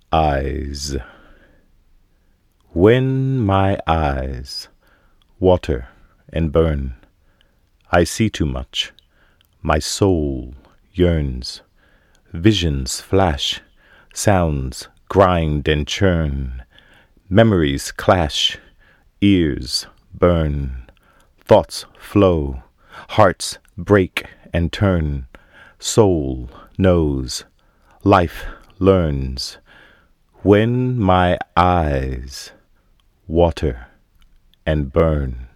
Eyes. When my eyes water and burn, I see too much, my soul yearns. Visions flash, sounds grind and churn, memories clash, ears burn, thoughts flow, hearts break and turn. Soul knows, life learns. When my eyes water and burn.